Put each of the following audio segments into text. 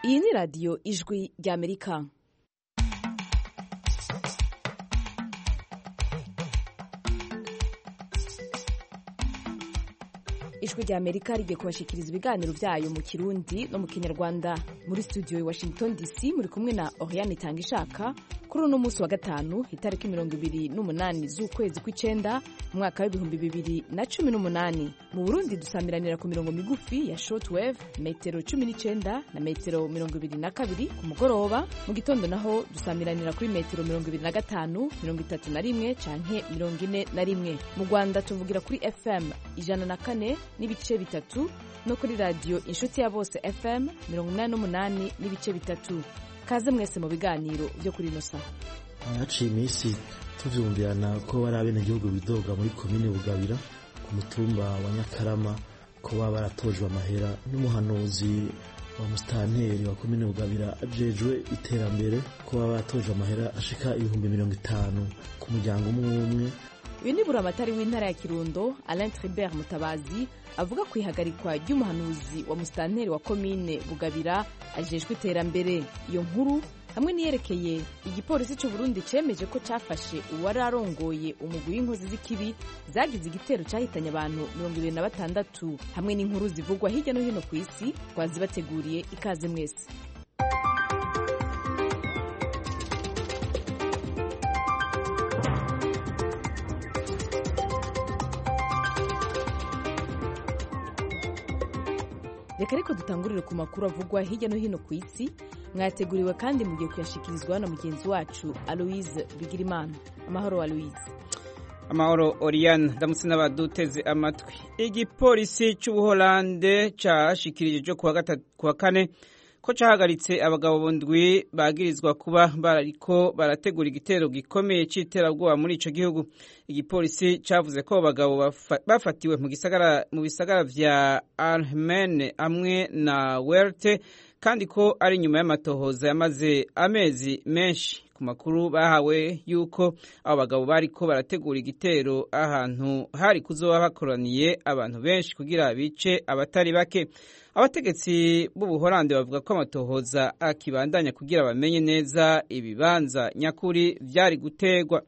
Iyi ni radiyo ijwi ry'Amerika. Ijwi ry'Amerika rigiye kubashikiriza ibiganiro byayo mu Kirundi no mu Kinyarwanda. Muri studio i Washington DC muri kumwe na Oriane Tangishaka. Kuri uno munsi wa gatanu itariki 28 z'ukwezi kw'icenda mu mwaka wa 2018. Mu Burundi dusamiranira ku mirongo migufi ya shortwave metero 19 na metero 22 ku mugoroba. Mu gitondo naho dusamiranira kuri metero 25, 31 canke 41. Mu Rwanda tuvugira kuri FM 104 n'ibice bitatu no kuri radio Inshuti ya Bose FM 88 n'ibice bitatu. Kaze mwese mu biganiro byo kuri Nosa. Haciye iminsi tuvyumvirana ko bari abenegihugu bidoga muri komine Bugabira ku mutumba wa Nyakarama ko baba baratojwe amahera n'umuhanuzi wa mustanteri wa komine Bugabira ajejwe iterambere ko baba baratojwe amahera ashika 50,000 ku muryango umwe. Uyu ni buramatari w'intara ya Kirundo Alain Tribert Mutabazi avuga ku ihagarikwa ry'umuhanuzi wa mustanteri wa komine Bugabira ajejwe iterambere. Iyo nkuru hamwe niyerekeye igipolisi cy'u Burundi cemeje ko cafashe uwari arongoye umugwi w'inkozi z'ikibi zagize igitero cyahitanye abantu 26 hamwe n'inkuru zivugwa hirya no hino ku isi twazibateguriye. Ikaze mwese. Reka ariko dutangurire ku makuru avugwa hirya no hino ku isi mwateguriwe kandi mugiye kuyashikirizwa na mugenzi wacu Aloise Bigirimana. Amahoro Aloise. Amahoro Oriane, ndamutse n'abaduteze amatwi. Igipolisi cy'Ubuholande cyashikirije kuwa kane ko cahagaritse abagabo bondwi bagirizwa kuba bariko barategura igitero gikomeye c'iterabwoba muri ico gihugu. Igipolisi cavuze ko abagabo bafatiwe mu bisagara vya Arnhem hamwe na Werte kandi ko ari nyuma y'amatohoza yamaze amezi menshi. Ku makuru bahawe yuko abo bagabo bariko barategura igitero ahantu hari kuzoba bakoraniye abantu benshi kugira bice abatari bake. Abategetsi b'Ubuholande bavuga ko amatohoza akibandanya kugira bamenye neza ibibanza nyakuri vyari gutegwa.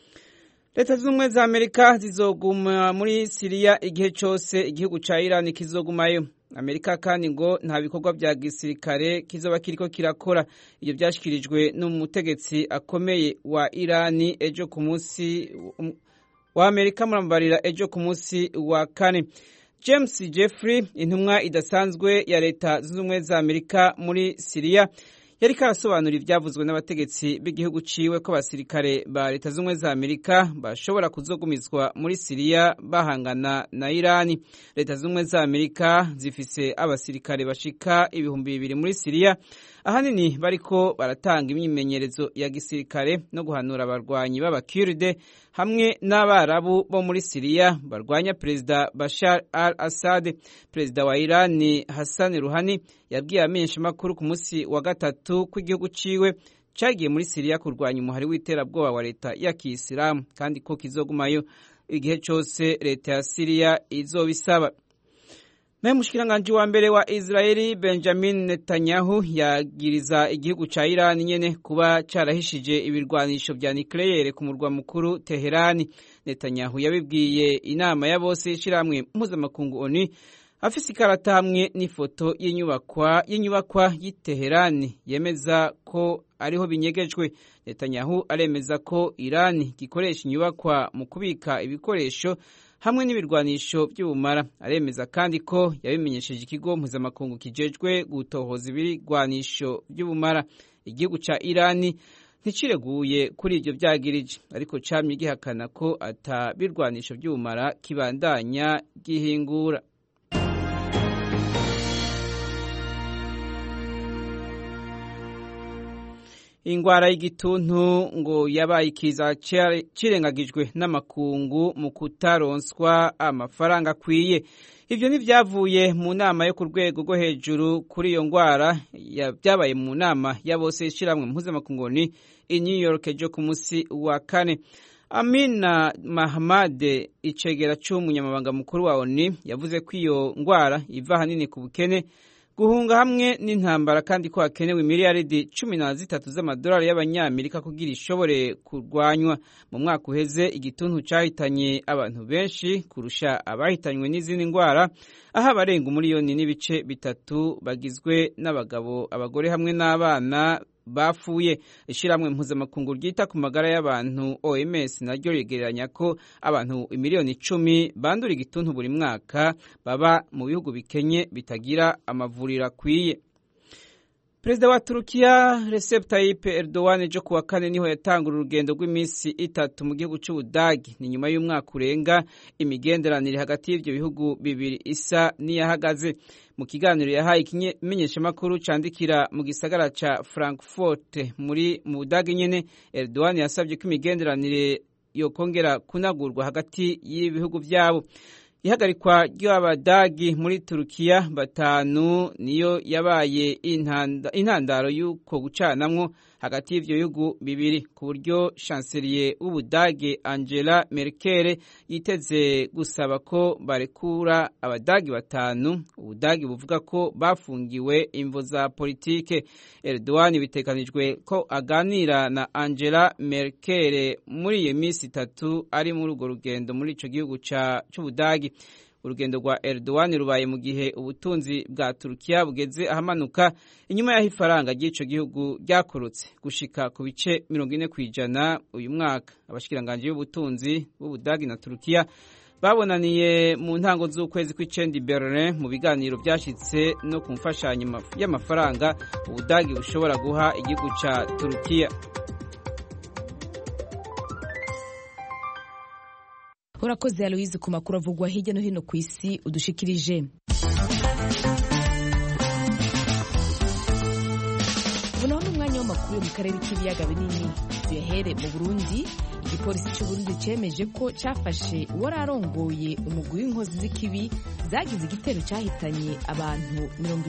Leta z'Ubumwe za Amerika zizoguma muri Syria igihe cyose igihugu ca Iran kizogumayo. Amerika kandi ngo nta bikorwa vya gisirikare kizoba kiriko kirakora. Iyo byashikirijwe n'umutegetsi akomeye wa Iran ejo ku munsi wa Amerika murambarira ejo ku munsi wa kane. James Jeffrey, intumwa idasanzwe ya Leta z'Ubumwe za Amerika muri Syria, yariko arasobanura ivyavuzwe n'abategetsi b'igihugu ciwe ko abasirikare ba Leta z'Ubumwe za Amerika bashobora kuzogumizwa muri Syria bahangana na Irani. Leta z'Ubumwe za Amerika zifise abasirikare bashika 2,000 muri Syria, ahanini bariko baratanga imyimenyerezo ya gisirikare no guhanura abarwanyi b'Abakurde hamwe n'Abarabu bo muri Syria barwanya Perezida Bashar al-Assad. Perezida wa Irani Hassan Rouhani yabwiye amenyeshamakuru ku munsi wa gatatu ko igihugu ciwe cagiye muri Syria kurwanya umuhari w'iterabwoba wa leta ya Kiyisilamu kandi ko kizogumayo igihe cyose leta ya Syria izobisaba. Naye mushikiranganje wa mbere wa Israeli Benjamin Netanyahu yagiriza igihugu ca Iran nyene kuba carahishije ibirwanisho vya nucleaire ku murwa mukuru Teherani. Netanyahu yabibwiye inama ya bose ishiramwe mpuzamakungu ONU afise ikarata hamwe n'ifoto y'inyubakwa y'Iteherani yemeza ko ariho binyegejwe. Netanyahu aremeza ko Iran gikoresha inyubakwa mu kubika ibikoresho hamwe n'ibirwanisho by'ubumara. Aremeza kandi ko yabimenyesheje ikigo mpuzamakungu kijejwe gutohoza ibirwanisho by'ubumara. Igihugu ca Iran nticireguye kuri ivyo vyagirije, ariko camye gihakana ko ata birwanisho by'ubumara kibandanya gihingura. Ingwara y'igituntu ngo yabaye ikiza cirengagijwe n'amakungu mu kutaronswa amafaranga akwiye. Ivyo nivyavuye mu nama yo ku rwego rwo hejuru kuri iyo ngwara byabaye mu nama ya bose ishiramwe mpuzamakungu i New York ejo ku munsi wa kane. Amina Mahamade, icegera c'umunyamabanga mukuru wa ONU, yavuze ko iyo ngwara iva hanini ku bukene guhunga hamwe n'intambara kandi ko hakenewe miliyaridi 13 z'amadolari y'abanyamerika kugira ishobore kurwanywa. Mu mwaka uheze igituntu cyahitanye abantu benshi kurusha abahitanywe n'izindi ndwara, aho abarenga umuliyoni n'ibice bitatu bagizwe n'abagabo, abagore hamwe n'abana bafuye. Ishiramwe mpuzamakungu ryita ku magara y'abantu OMS naryo rigereranya ko abantu miliyoni 10 bandura igituntu buri mwaka baba mu bihugu bikenye bitagira amavuriro akwiye. Perezida wa Turukiya Recep Tayyip Erdogan ejo kuwa kane niho yatangura urugendo rw'iminsi 3 mu gihugu cy'Ubudagi. Ni nyuma y'umwaka urenga imigenderanire hagati y'ivyo bihugu bibiri isa niyahagaze. Mu kiganiro yahaye ikimenyeshamakuru candikira mu gisagara ca Frankfurt muri mu Budagi nyene, Erdogan yasabye ko imigenderanire yokongera kunagurwa hagati y'ibihugu vyabo. Ihagarikwa ry'Abadagi muri Turukiya batanu niyo yabaye intandaro y'uko gucanamwo hagati y'ivyo bihugu bibiri, ku buryo chancelier w'Ubudagi Angela Merkel yiteze gusaba ko barekura Abadagi batanu Ubudagi buvuga ko bafungiwe imvo za politike. Erdogan bitekanijwe ko aganira na Angela Merkel muri iyo minsi 3 ari muri urwo rugendo muri ico gihugu c'Ubudagi. Urugendo rwa Erdogan rubaye mu gihe ubutunzi bwa Turukiya bugeze ahamanuka inyuma y'aho ifaranga ry'ico gihugu ryakorotse gushika ku bice 40% uyu mwaka. Abashikiranganje b'ubutunzi b'Ubudagi na Turukiya babonaniye mu ntango z'ukwezi kw'icenda Berlin mu biganiro byashitse no ku mfashanyo y'amafaranga Ubudagi bushobora guha igihugu ca Turukiya. Urakoze Aloise ku makuru avugwa hirya no hino ku isi udushikirije. Ubu ni umwanya w'amakuru yo mu karere k'ibiyaga binini. Tuyahere mu Burundi. Igipolisi cy'u Burundi cemeje ko cyafashe uwararongoye umugwi w'inkozi z'ikibi zagize igitero cyahitanye abantu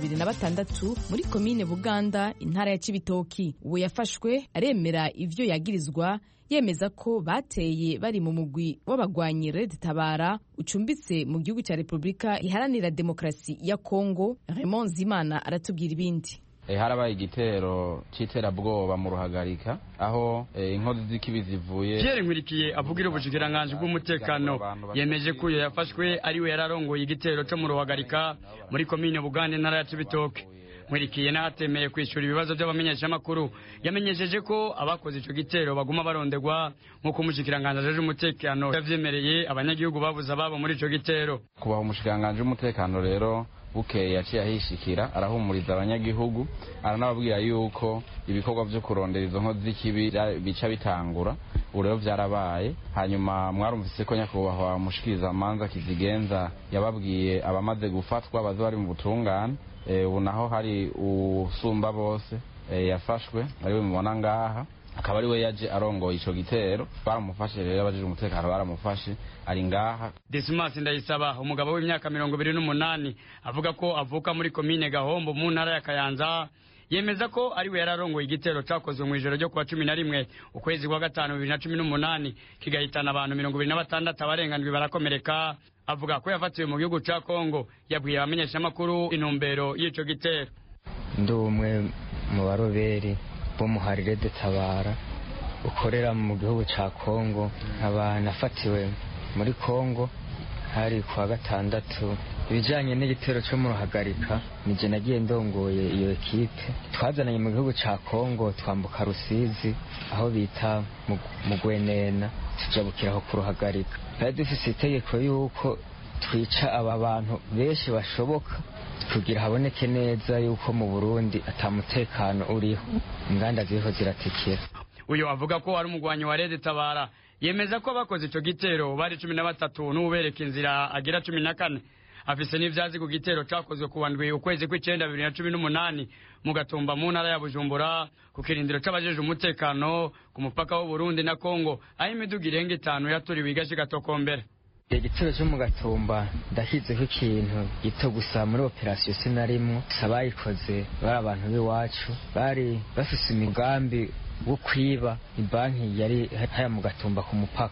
26 muri komine Buganda, intara ya Cibitoki. Uwo yafashwe aremera ivyo yagirizwa, yemeza ko bateye bari mu mugwi w'abagwanyi Red Tabara ucumbitse mu gihugu cya Republika Iharanira Demokarasi ya Kongo. Raymond Zimana aratubwira ibindi. Harabaye igitero c'iterabwoba mu Ruhagarika aho inkozi z'ikibi zivuye. Pierre Nkurikiye avugira ubushikiranganje bw'umutekano yemeje ko yafashwe ari we yararongoye igitero cyo mu Ruhagarika muri komine Buganda, intara ya Cibitoke. Nkurikiye natemeye kwishura ibibazo by'abamenyeshamakuru yamenyesheje ko abakoze ico gitero baguma barondegwa nkuko umushikiranganje aje umutekano yavyemereye abanyagihugu babuza babo muri ico gitero. Kubaho umushikiranganje umutekano rero bukeye yaciye ahishikira arahumuriza abanyagihugu, aranababwira yuko ibikorwa byo kurondera izo nkozi z'ikibi bica bitangura. Urero vyarabaye, hanyuma mwarumvise ko nyakubahwa mushikiriza amanza Kizigenza yababwiye abamaze gufatwa bazo bari mu butungane. Ubu naho hari usumba bose yafashwe ariwe mubona ngaha, akaba ari we yaje arongoye ico gitero. Baramufashe rero, abajije umutekano baramufashe ari ngaha. Dismas Ndayisaba, umugabo w'imyaka 28, avuga ko avuka muri komine Gahombo mu ntara ya Kayanza, yemeza ko ari we yararongoye igitero cyakozwe mu ijoro ryo kwa 11 ukwezi kwa 5 2018 kigahitana abantu 26 abarengandwi barakomereka. Avuga ko yafatiwe mu gihugu ca Kongo. Yabwiye abamenyeshamakuru intumbero y'ico gitero. Ndi umwe mu baroberi bo muhari Red Tabara ukorera mu gihugu ca Kongo, nkaba nafatiwe muri Kongo hari kwa 6. Ibijanye n'igitero cyo mu Ruhagarika nije nagiye ndongoye iyo ekipe. Twazananye mu gihugu ca Kongo twambuka Rusizi aho bita mu Gwenena tujabukiraho ku Ruhagarika. Bari dufise itegeko yuko twica aba bantu benshi bashoboka kugira haboneke neza yuko mu Burundi atamutekano uriho, inganda ziriho ziratikira. Uyo avuga ko ari umugwanyi wa Red Tabara, yemeza ko bakoze ico gitero bari 13 n'ubereka inzira agira 14. Afise n'ivyazi ku gitero cakozwe kuwandwi ukwezi kw'icenda 2018 mu Gatumba mu ntara ya Bujumbura ku kirindiro c'abajeje umutekano ku mupaka w'u Burundi na Kongo, aho imiduga irenga 5 yaturiwe igashika Tokombera. Igitero cyo mu Gatumba ndahizeho ikintu gito gusa muri operation sinarimwo, sabayikoze bari abantu b'iwacu bari bafise imigambi wo kwiba ibanki yari haya mu Gatumba ku mupaka.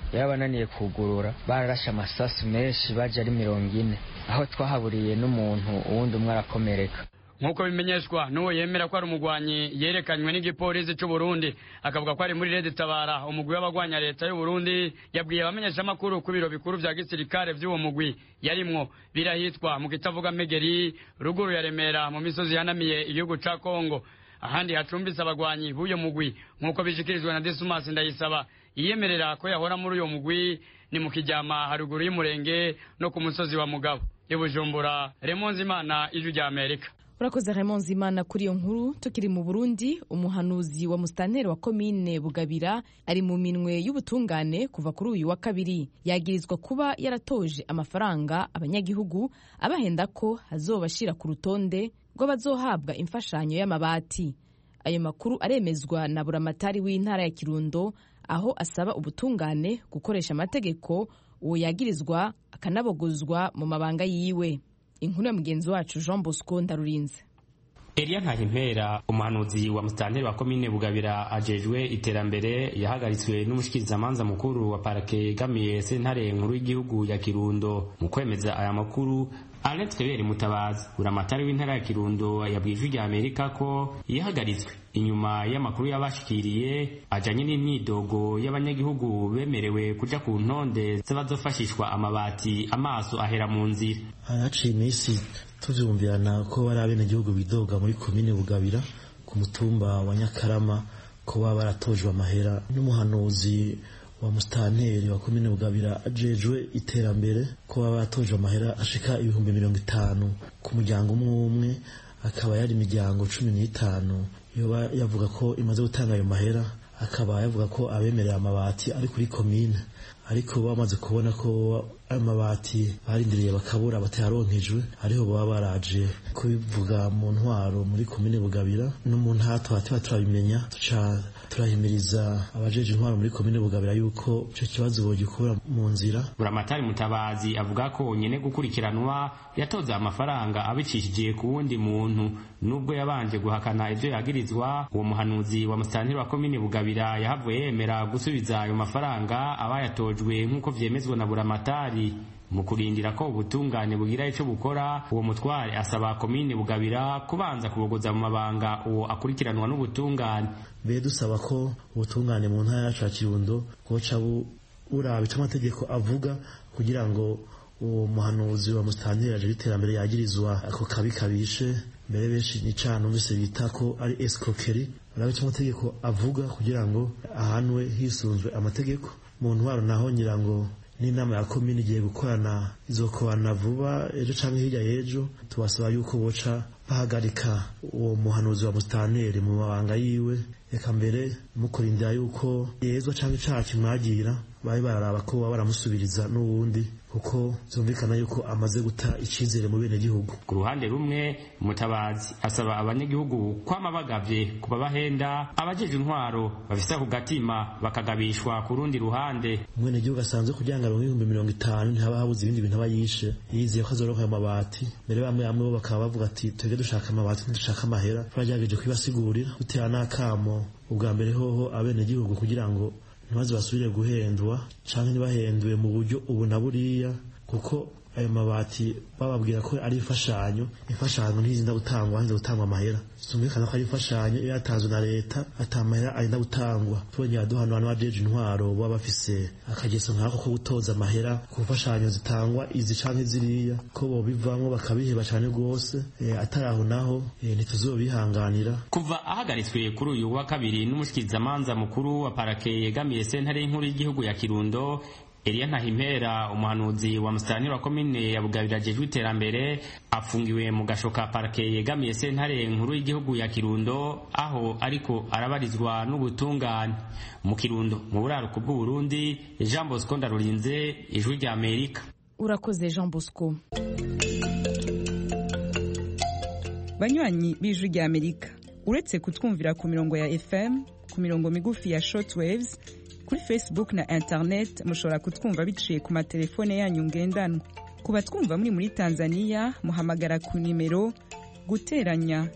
yabananiye kugurura bararashe amasasu menshi baje ari 40 aho twahaburiye n'umuntu uwundi umwe arakomereka. Nkuko bimenyeshwa n'uwo yemera ko ari umugwanyi yerekanywe n'igipolisi cy'u Burundi akavuga ko ari muri Red Tabara umugwi w'abagwanya leta y'u Burundi yabwiye abamenyesha makuru ku biro bikuru vya gisirikare vy'uwo mugwi yarimwo birahitwa mu kitavuga Megeri ruguru ya Remera mu misozi yanamiye igihugu ca Kongo. Ahandi hacumbitse abagwanyi b'uyo mugwi nkuko bishikirizwa na Dismas Ndayisaba yiyemerera ko yahora muri uyo mugwi ni mu Kijyama haruguru y'umurenge no ku musozi wa Mugabo. Bujumbura, Raymond Zimana, Ijwi rya Amerika. Urakoze Raymond Zimana kuri iyo nkuru. Tukiri mu Burundi, umuhanuzi wa musitanteri wa komine Bugabira ari mu minwe y'ubutungane kuva kuri uyu wa kabiri. Yagirizwa kuba yaratoje amafaranga abanyagihugu abahenda ko azobashira ku rutonde ngo bazohabwa imfashanyo y'amabati. Ayo makuru aremezwa na buramatari w'intara ya Kirundo aho asaba ubutungane gukoresha amategeko uwo yagirizwa akanabogozwa mu mabanga yiwe. Inkuru ya mugenzi wacu Jean Bosco Ndarurinze. Elia Ntahimpera umuhanuzi wa musitanteri wa komine Bugabira ajejwe iterambere yahagaritswe n'umushikirizamanza mukuru wa parake yegamiye sentare nkuru y'igihugu ya Kirundo. Mu kwemeza aya makuru Alex Kebere Mutabazi buramatari w'intara ya Kirundo yabwiye Ijwi rya Amerika ko yahagaritswe inyuma y'amakuru yabashikiriye ajanye n'imyidogo y'abanyagihugu bemerewe kuja ku ntonde z'abazofashishwa amabati amaso ahera mu nzira. Haciye iminsi tuvyumvirana ko bari abenegihugu bidoga muri komine Bugabira ku mutumba wa Nyakarama ko baba baratojwe amahera n'umuhanuzi wa musitanteri wa komine Bugabira ajejwe iterambere ko baba baratojwe amahera ashika 50,000 ku muryango umwe akaba yari imiryango 15 yoba yavuga ko imaze gutanga ayo mahera akaba yavuga ko abemerera amabati ari kuri komine ariko bamaze kubona ko amabati barindiriye bakabura batayaronkejwe ariho baba baraje kubivuga mu ntwaro muri komine Bugabira no mu ntato turabimenya turahimiriza abajeje intwaro muri komine Bugabira yuko icyo kibazo bogikura mu nzira. Buramatari Mutabazi avuga ko nyene gukurikiranwa yatoza amafaranga abicishije ku wundi muntu nubwo yabanje guhakana ivyo yagirizwa. Uwo muhanuzi wa musitanteri wa komine Bugabira yahavuye yemera gusubiza ayo mafaranga abayatojwe nk'uko vyemezwa na buramatari. Mu kurindira ko ubutungane bugira ico bukora, uwo mutware asaba komine Bugabira kubanza kubogoza mu mabanga uwo akurikiranwa n'ubutungane. Be dusaba ko ubutungane mu ntara ya Kirundo koca buraba ico amategeko avuga kugira ngo uwo muhanuzi wa musitanteri aje iterambere yagirizwa ako kabi kabishe mbere benshi ni cana numvise bita ko ari escroquerie. Barabe ico amategeko avuga kugira ngo ahanwe hisunzwe amategeko. Mu ntwaro naho nyirango n'inama ya komine igiye gukorana izokorana vuba ejo canke hirya y'ejo tubasaba yuko boca bahagarika uwo muhanuzi wa musitanteri mu mabanga yiwe eka mbere mukurindira yuko yezwa canke icaha kimwagira babe bararaba ko baba baramusubiriza n'uwundi kuko zumvikana yuko amaze guta icizere mu bene gihugu. Ku ruhande rumwe Mutabazi asaba abanyagihugu kwama bagavye kuba bahenda abajeje intwaro bafise ku gatima bakagabishwa ku rundi ruhande. Mwene gihugu asanzwe kujyanga 50,000 ntaba habuze ibindi bintu abayishe yiziye ko azoroka amabati mbere bamwe bo bakaba bavuga ati twege dushaka amabati dushaka amahera twajageje kwibasigurira dutera nakamo ubwa mbere hoho abene gihugu kugira ngo ntibaze basubire guhendwa canke ntibahendwe mu buryo ubu na buriya kuko ayo mabati bababwira ko ari imfashanyo ntizinda gutangwa hanze gutangwa amahera zumvikana ko ari imfashanyo iyo yatanzwe na leta atamahera arinda gutangwa. Tubonye aduhano abantu bajeje intwaro baba bafise akageso nkako ko gutoza amahera ku mfashanyo zitangwa izi canke ziriya ko bo bivamwo bakabiheba cane rwose ataraho naho ntituzobihanganira. Kuva ahagaritswe kuri uyu wa kabiri n'umushikirizamanza mukuru wa parake yegamiye sentare y'inkuru y'igihugu ya Kirundo Elia Ntahimpera umuhanuzi wa musitanteri wa komine ya Bugabira ajejwe iterambere afungiwe mu gashoka parake yegamiye sentare nkuru y'igihugu ya Kirundo aho ariko arabarizwa n'ubutungane. Mu Kirundo mu buraruko bw'u Burundi, Jean Bosco Ndarurinze, Ijwi rya Amerika. Urakoze Jean Bosco. Banywanyi b'Ijwi rya Amerika, uretse kutwumvira ku mirongo ya FM, ku mirongo migufi ya shortwaves, kuri Facebook na internet mushobora kutwumva biciye ku matelefone yanyu ngendanwa. Kuba twumva muri Tanzania muhamagara ku nimero guteranya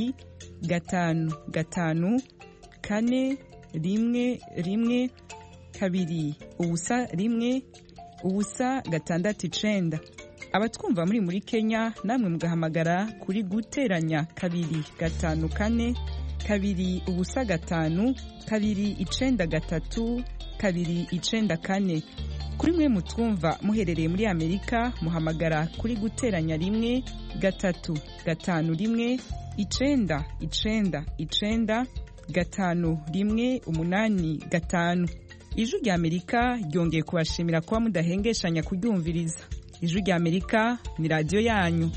255 411 kabiri ubusa rimwe ubusa gatandatu icenda. Abatwumva muri Kenya namwe mugahamagara kuri guteranya kabiri gatanu kane kabiri ubusa gatanu kabiri icenda gatatu kabiri icenda kane. Kuri mwe mutwumva muherereye muri Amerika muhamagara kuri guteranya rimwe gatatu gatanu rimwe icenda icenda icenda gatanu rimwe umunani gatanu. Ijwi rya Amerika ryongeye kubashimira kuba mudahengeshanya kuryumviriza. Ijwi rya Amerika ni radio yanyu.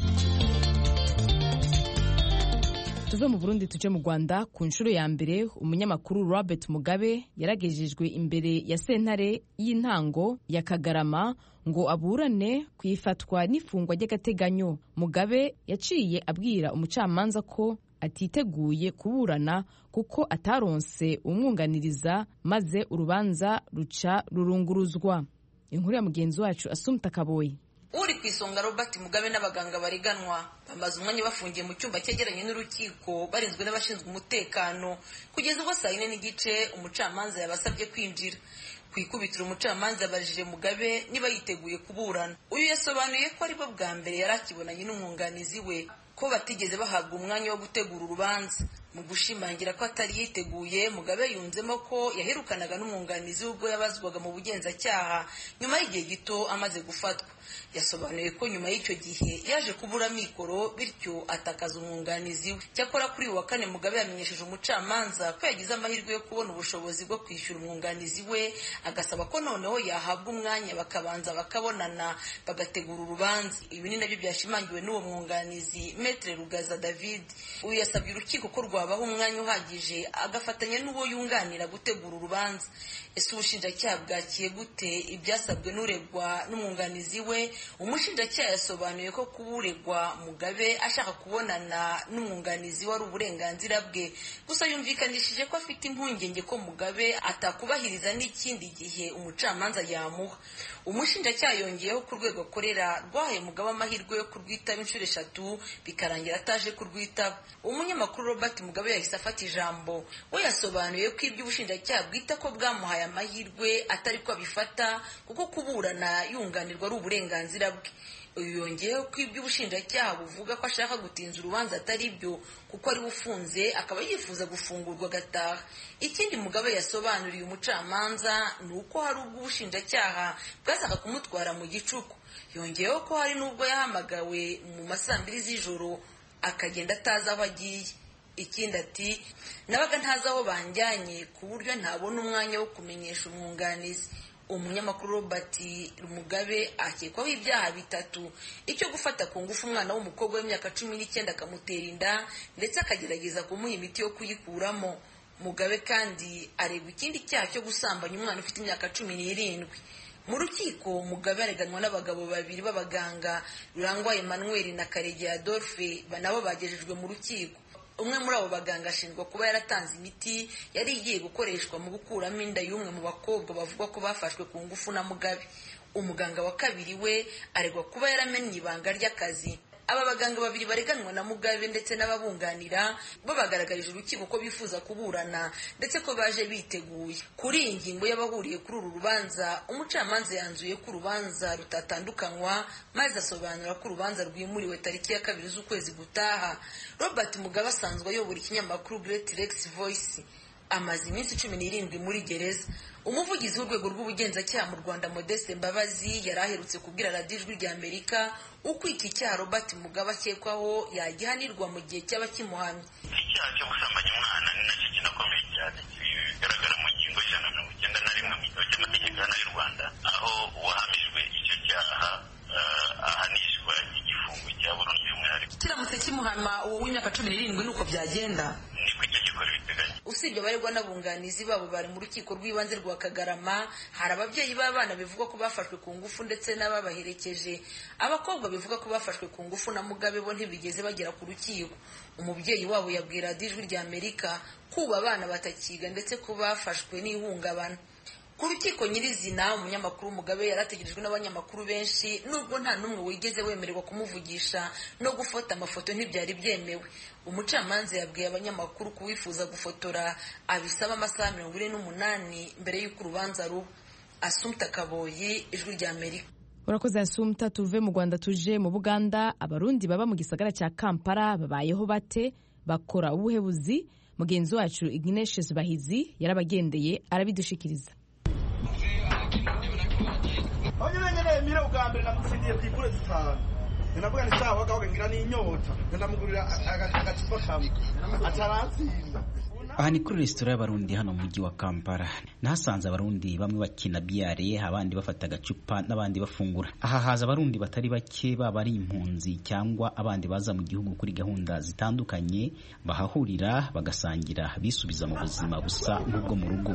Tuve mu Burundi tuje mu Rwanda. Ku nshuro ya mbere umunyamakuru Robert Mugabe yaragejejwe imbere ya sentare y'intango ya Kagarama ngo aburane kwifatwa n'ifungwa ry'agateganyo. Mugabe yaciye abwira umucamanza ko atiteguye kuburana kuko ataronse umwunganiriza, maze urubanza ruca rurunguruzwa. Inkuru ya mugenzi wacu Asumta Kaboyi. Uri kwisonga Robert Mugabe n'abaganga bariganwa bamaze umwanya bafungiye mu cyumba cyegeranye n'urukiko barinzwe n'abashinzwe umutekano kugeza ubwo saa 4:30 umucamanza yabasabye kwinjira. Kwikubitira umucamanza abajije Mugabe niba yiteguye kuburana. Uyu yasobanuye ko ari bwo bwa mbere yarakibonanye n'umwunganizi we, ko batigeze bahabwa umwanya wo gutegura urubanza. Mu gushimangira ko atari yiteguye, Mugabe yunzemo ko yaherukanaga n'umwunganizi ubwo yabazwaga mu bugenzacyaha nyuma y'igihe gito amaze gufatwa. Yasobanuye ko nyuma y'icyo gihe yaje kubura mikoro bityo atakaza umwunganizi we. Cyakora kuri wa kane Mugabe yamenyesheje umucamanza ko yagize amahirwe yo kubona ubushobozi bwo kwishyura umwunganizi we, agasaba ko noneho yahabwa umwanya bakabanza bakabonana bagategura urubanza. Ibi ni nabyo byashimangiwe n'uwo mwunganizi Maître Rugaza David. Uyu yasabye urukiko ko rwabaho umwanya uhagije agafatanya n'uwo yunganira gutegura urubanza. Ese ubushinjacyaha bwakiye gute ibyasabwe n'uregwa n'umwunganizi we? Umushinjacyaha yasobanuye ko kuburegwa Mugabe ashaka kubonana n'umwunganizi wari uburenganzira bwe, gusa yumvikanishije ko afite impungenge ko Mugabe atakubahiriza n'ikindi gihe umucamanza yamuha. Umushinjacyaha yongeyeho ku rwego akorera rwahaye Mugabe amahirwe yo kurwitaba inshuro 3 bikarangira ataje kurwitaba. Umunyamakuru Robert Mugabe yahise afata ijambo. We yasobanuye ko ibyo ubushinjacyaha bwita ko bwamuhaye amahirwe atari ko abifata, kuko kuburana yunganirwa ari uburenganzira bwe. Uyu yongeyeho ko ibyo ubushinjacyaha buvuga ko ashaka gutinza urubanza atari byo, kuko ari ufunze akaba yifuza gufungurwa agataha. Ikindi Mugabe yasobanuriye umucamanza ni uko hari ubwo ubushinjacyaha bwazaga kumutwara mu gicuku. Yongeyeho ko hari n'ubwo yahamagawe mu masaa 2 z'ijoro akagenda atazi aho agiye. Ikindi ati, nabaga ntazi aho banjyanye ku buryo ntabona umwanya wo kumenyesha umwunganizi. Umunyamakuru Robert Mugabe akekwaho ibyaha 3: icyo gufata ku ngufu umwana w'umukobwa w'imyaka 19 akamutera inda ndetse akagerageza kumuha imiti yo kuyikuramo. Mugabe kandi aregwa ikindi cyaha cyo gusambanya umwana ufite imyaka 17. Mu rukiko Mugabe areganwa n'abagabo babiri b'abaganga, Rurangwa Emmanuel na Karegeya Adolphe, banabo bagejejwe mu rukiko. Umwe muri abo baganga ashinjwa kuba yaratanze imiti yari igiye gukoreshwa mu gukuramo inda y'umwe mu bakobwa bavugwa ko bafashwe ku ngufu na Mugabe. Umuganga wa kabiri we aregwa kuba yaramenye ibanga ry'akazi. Aba baganga babiri bareganwa na Mugabe ndetse n'ababunganira bo bagaragarije urukiko ko bifuza kuburana ndetse ko baje biteguye. Kuri iyi ngingo y'abahuriye kuri uru rubanza, umucamanza yanzuye ko urubanza rutatandukanywa, maze asobanura ko urubanza rwimuriwe tariki ya 2 z'ukwezi gutaha. Robert Mugabe asanzwe ayobora ikinyamakuru Great Rex Voice. Amaze iminsi 17 muri gereza. Umuvugizi w'urwego rw'ubugenzacyaha mu Rwanda Modeste Mbabazi yaraherutse kubwira Radio Ijwi rya Amerika uko iki cyaha Robert Mugabe akekwaho yagihanirwa mu gihe cyaba kimuhamye. Icyaha cyo gusambanya umwana ni nacyo kinakomeye cyane, bigaragara mu ngingo y'ijana na 91 mu gitabo cy'amategeko y'u Rwanda, aho uwahamijwe icyo cyaha ahanishwa igifungo cya burundu y'umwihariko. Kiramutse kimuhama uwo w'imyaka 17 nuko byagenda. Niko icyo gikora biteganya. Usibye abaregwa n'abunganizi babo bari mu rukiko rw'ibanze rwa Kagarama, hari ababyeyi b'abana bivugwa ko bafashwe ku ngufu ndetse n'ababaherekeje. Abakobwa bivugwa ko bafashwe ku ngufu na Mugabe bo ntibigeze bagera ku rukiko. Umubyeyi wabo yabwira Ijwi rya Amerika kuba abana batakiga ndetse ko bafashwe n'ihungabana. ku rukiko nyirizina umunyamakuru Mugabe yarategerejwe n'abanyamakuru benshi nubwo nta n'umwe wigeze wemererwa kumuvugisha no gufata amafoto ntibyari byemewe. Umucamanza yabwiye abanyamakuru kuwifuza gufotora abisaba amasaha 48 mbere y'uko urubanza ruba. Assumpta Kaboyi, Ijwi ry'Amerika. Urakoze Assumpta. Tuve mu Rwanda tuje mu Buganda. Abarundi baba mu gisagara cya Kampala babayeho bate, bakora ubuhebuzi? Mugenzi wacu Ignatius Bahizi yarabagendeye arabidushikiriza. Mira ugambere namusindiye kwikure zitanu. Navuga ni sawa gaho ngira n'inyota. Ndamugurira agacupa kamwe. Ataransinda. Aha ni kuri resitora y'abarundi hano mu mujyi wa Kampala. Nahasanze abarundi bamwe bakina biyare, abandi bafata agacupa n'abandi bafungura. Aha haza abarundi batari bake baba ari impunzi cyangwa abandi baza mu gihugu kuri gahunda zitandukanye, bahahurira bagasangira bisubiza mu buzima busa nk'ubwo mu rugo.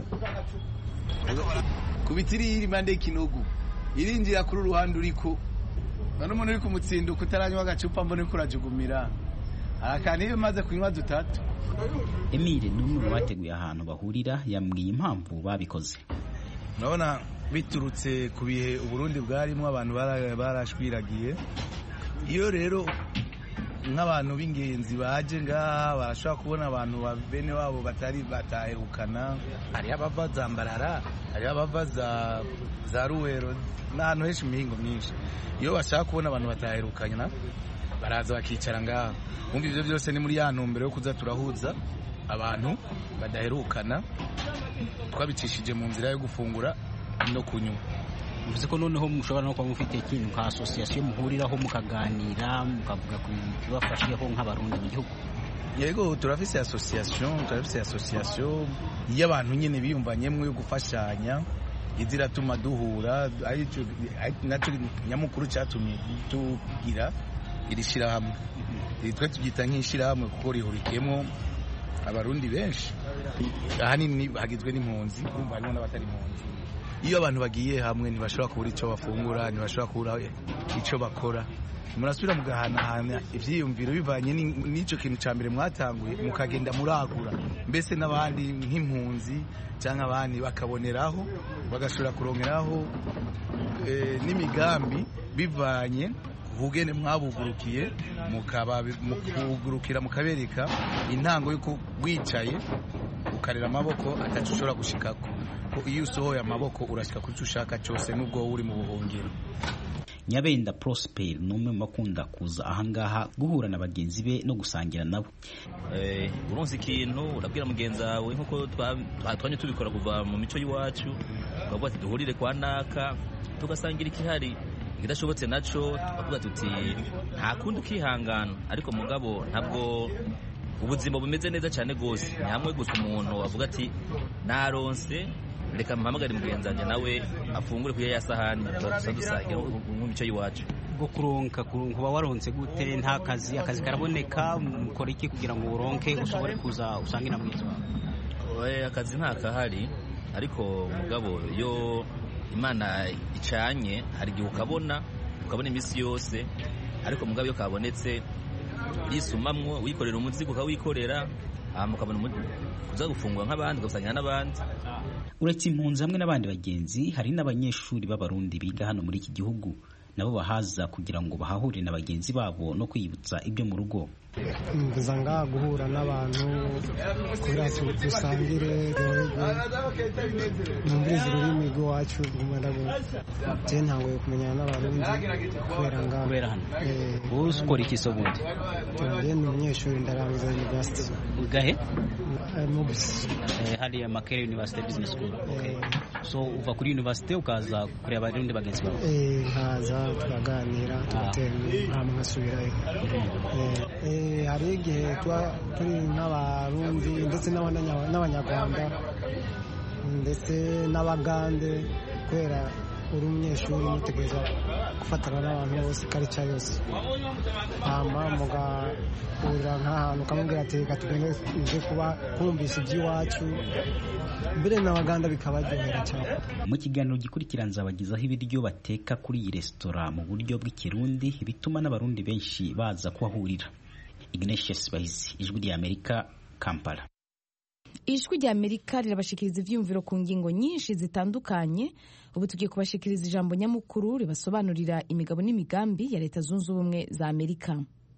Kubitiri iri mande kinogu irinjira kuri uruhande uriko none umuntu uri kumutsinduka utaranywa agacupa mbone kurajugumira arakani iyo maze kunywa dutatu. Emile n'umwe bateguye ahantu bahurira yambwiye impamvu babikoze. Urabona biturutse ku bihe Uburundi bwarimo abantu barashwiragiye, iyo rero nk'abantu b'ingenzi baje ngaha barashobora kubona abantu bene wabo batari bataherukana, hari abava Zambarara, hari abava za Ruwero n'ahantu henshi mihingo myinshi. Iyo bashaka kubona abantu bataherukana baraza bakicara ngaha. Umva ivyo byose ni muri ya ntumbero yo kuza turahuza abantu badaherukana, twabicishije mu nzira yo gufungura no kunywa. Bivuze ko noneho mushobora no kuba mufite ikintu nka association muhuriraho mukaganira mukavuga ku bibafashiyeho nk'abarundi mu gihugu. Yego turafise association y'abantu nyene biyumvanyemwe yo gufashanya izira tuma duhura, ari naco nyamukuru cyatumye tugira irishira hamwe. Twe tugita nk'ishira hamwe kuko rihurikiyemo abarundi benshi, ahanini hagizwe n'impunzi, kumva harimo n'abatari impunzi. Iyo abantu bagiye hamwe ntibashobora kubura icyo bafungura, ntibashobora kubura icyo bakora, murasubira mugahanahana ivyiyumviro bivanye n'ico kintu ca mbere mwatanguye, mukagenda muragura mbese n'abandi nk'impunzi cyangwa abandi bakaboneraho bagashobora kurongeraho n'imigambi bivanye ubugene mwabugurukiye, mukabugurukira mukabereka intango yuko wicaye ukarera amaboko atacu ushobora gushikako. Iyo usohoye amaboko urashika kuri cyo ushaka cyose nubwo uri mu buhungiro. Nyabenda Prosper n'umwe mu bakunda kuza ahangaha guhura na bagenzi be no gusangira nabo. Uronse ikintu urabwira mugenzi wawe nkuko twanye tubikora kuva mu mico y'iwacu, twavuga ati duhurire kwa naka tugasangira ikihari, idashobotse naco tukavuga tuti nta kundi ukihangana, ariko mugabo ntabwo ubuzima bumeze neza cyane gose. Nyamwe gusa umuntu avuga ati naronse reka mpamagare mugenzi wanje nawe afungure kuya yasahani dusangira mu mico y'iwacu. Bwo kuronka kuba waronse gute? Nta akazi karaboneka, mukora iki kugira ngo uronke ushobore kuza usangira mugenzi wawe? Akazi nta kahari, ariko mugabo yo Imana icanye hari igihe ukabona imisi yose, ariko mugabo yo kabonetse yisumamwo wikorera umuzigo ukawikorera mukabona kuza gufungura nk'abandi ugasangira n'abandi. Uretse impunzi hamwe n'abandi bagenzi, hari n'abanyeshuri b'abarundi biga hano muri iki gihugu, nabo bahaza kugira ngo bahahurire na bagenzi babo no kwiyibutsa ibyo mu rugo. Nza ngaha guhura n'abantu kugira dusangire numviriza ururimi rw'iwacu je ntangoye kumenyana n'abarundi kubera hano. Wowe ukora iki so bundi? Ndi umunyeshuri ndarangiza university. Ugahe? Mubisi. Hali Makerere University Business School. Okay. So uva kuri university ukaza kureba abarundi bagenzi bawe? Nkaza tukaganira tugatera hamwe nkasubirayo. Hari igihe turi n'abarundi ndetse n'abanyarwanda ndetse n'abagande, kubera uri umunyeshuri mutegereza gufatana n'abantu bose karica yose, hama mugahurira nk'ahantu ukamubwira ati reka tugende nje kuba kumvise iby'iwacu, mbere n'abaganda bikabaryohera cyane. Mu kiganiro gikurikira nzabagezaho ibiryo bateka kuri iyi resitora mu buryo bw'ikirundi bituma n'abarundi benshi baza kuhahurira. Ignatius Bahizi, Ijwi ry'Amerika, Kampala. ijwi rya Amerika rirabashikiriza ivyiyumviro ku ngingo nyinshi zitandukanye. Ubu tugiye kubashikiriza ijambo nyamukuru ribasobanurira imigabo n'imigambi ya Leta Zunze Ubumwe za Amerika.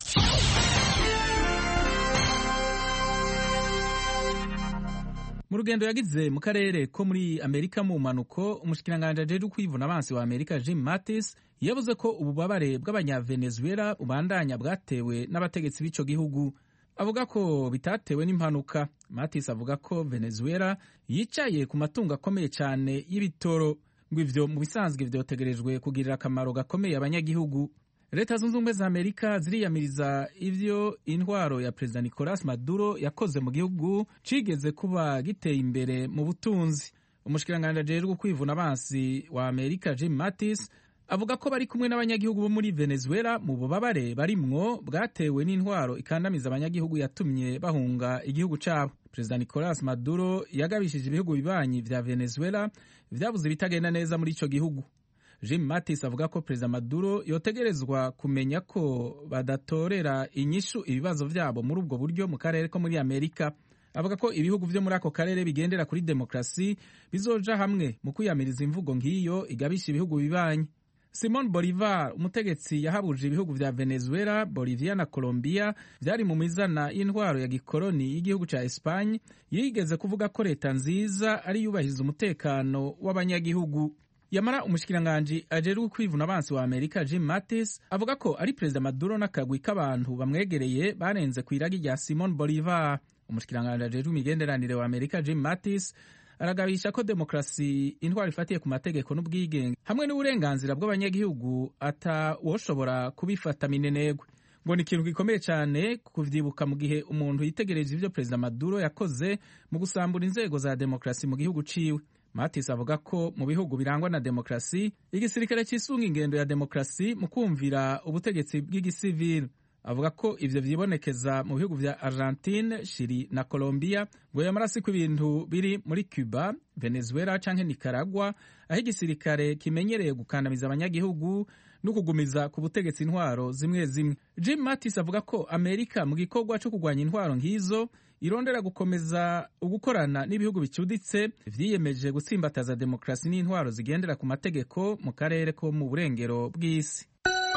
Mu rugendo yagize mu karere ko muri Amerika mu manuko, umushikiranganje ajejwe kwivuna abansi wa Amerika Jim Mattis yavuze ko ububabare bw'abanyavenezuela bubandanya bwatewe n'abategetsi b'ico gihugu. Avuga ko bitatewe n'impanuka. Mattis avuga ko Venezuela yicaye ku matungo akomeye cyane y'ibitoro, ngo ivyo mu bisanzwe vyotegerejwe kugirira akamaro gakomeye abanyagihugu. Leta Zunze Ubumwe za Amerika ziriyamiriza ivyo intwaro ya Perezida Nicolas Maduro yakoze mu gihugu cigeze kuba giteye imbere mu butunzi. Umushikiranganje ajejwe kwivuna abansi wa Amerika Jim Mattis avuga ko bari kumwe n'abanyagihugu bo muri Venezuela mu bubabare barimwo bwatewe n'intwaro ikandamiza abanyagihugu yatumye bahunga igihugu cabo. Perezida Nicolas Maduro yagabishije ibihugu bibanyi vya Venezuela vyabuze bitagenda neza muri ico gihugu. Jim Mattis avuga ko Perezida Maduro yotegerezwa kumenya ko badatorera inyishu ibibazo vyabo muri ubwo buryo mu karere ko muri Amerika. Avuga ko ibihugu vyo muri ako karere bigendera kuri demokrasi bizoja hamwe mu kwiyamiriza imvugo nk'iyo igabisha ibihugu bibanyi. Simon Bolivar, umutegetsi yahabuje ibihugu vya Venezuela, Bolivia na Colombia vyari mu mizana y'intwaro ya gikoloni y'igihugu ca Espagne, yigeze kuvuga ko leta nziza ari yubahiriza umutekano w'abanyagihugu. Yamara umushikiranganje ajejwe kwivuna abansi wa Amerika Jim Mattis avuga ko ari Perezida Maduro n'akagwi k'abantu bamwegereye barenze kw'iragi rya Simon Bolivar. Umushikiranganje ajejwe imigenderanire wa Amerika Jim Mattis aragabisha ko demokrasi, intwaro ifatiye ku mategeko n'ubwigenge hamwe n'uburenganzira bw'abanyagihugu atawoshobora kubifata minenegwe. Ngo ni ikintu gikomeye cyane kuvyibuka mu gihe umuntu yitegereje ivyo Perezida Maduro yakoze mu gusambura inzego za demokrasi mu gihugu ciwe. Mattis avuga ko mu bihugu birangwa na demokrasi, igisirikare cisunga ingendo ya demokrasi mu kumvira ubutegetsi bw'igisivili. Avuga ko ivyo vyibonekeza mu bihugu vya Argentine, Chile na Colombia, ngo yamara siko ibintu biri muri Cuba, Venezuela canke Nicaragua, aho igisirikare kimenyereye gukandamiza abanyagihugu no kugumiza ku butegetsi intwaro zimwe zimwe. Jim Mattis avuga ko Amerika mu gikorwa cyo kugwanya intwaro nk'izo irondera gukomeza ugukorana n'ibihugu bicuditse vyiyemeje gutsimbataza demokrasi n'intwaro zigendera ku mategeko mu karere ko mu burengero bw'isi.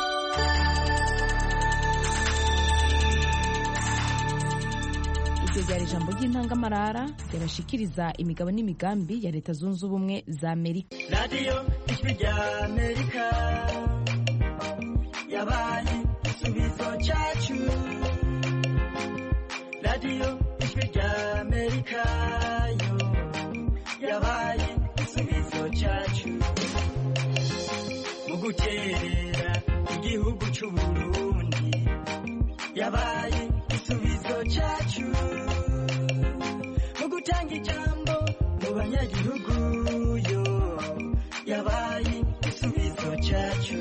Iryo ryari ijambo ry'intangamarara ryabashikiriza imigabo n'imigambi ya Leta Zunze Ubumwe za Amerika. Radio Ijwi rya Amerika yabaye igisubizo cyacu. Radio Ijwi rya Amerika yo yabaye igisubizo cyacu. Mu guterera igihugu cy'u Burundi yabaye igisubizo cyacu. Mu gutanga ijambo mu banyagihugu yo yabaye igisubizo cyacu.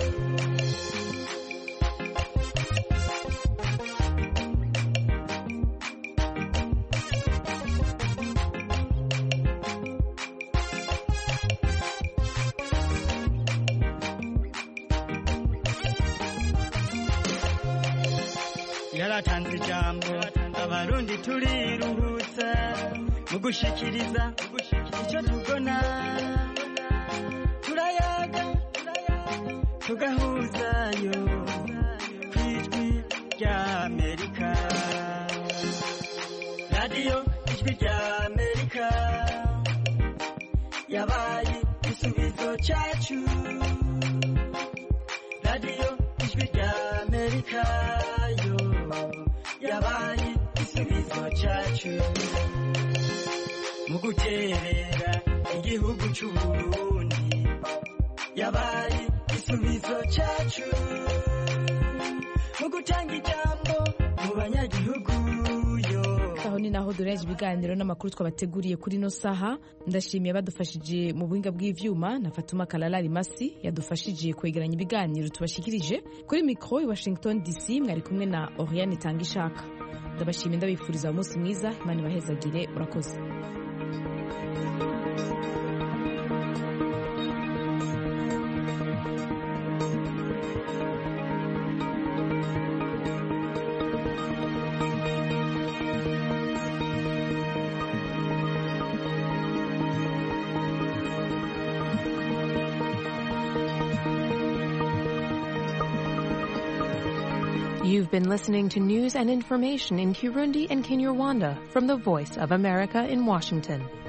Yaratanze ijambo abarundi turiruhutsa mu gushikiriza icyo tubona. Turayaga tugahuzayo kw'Ijwi rya Amerika. Radio Ijwi rya Amerika yabaye igisubizo cyacu. Radio Ijwi rya Amerika yo yabaye igisubizo cyacu. Mu guterera igihugu cy'u Burundi yabaye igisubizo cyacu. Mu gutanga ijambo mu banyagihugu yo. Aho ni naho dureje ibiganiro n'amakuru twabateguriye kuri no saha. Ndashimiye badufashije mu buhinga bw'ivyuma na Fatuma Kalala Rimasi yadufashije kwegeranya ibiganiro tubashikirije. Kuri mikro i Washington DC mwari kumwe na Oriane Tangishaka. Ndabashimiye ndabifuriza umunsi mwiza, Imana ibahezagire. Urakoze. You've been listening to news and information in Kirundi and Kinyarwanda from the Voice of America in Washington.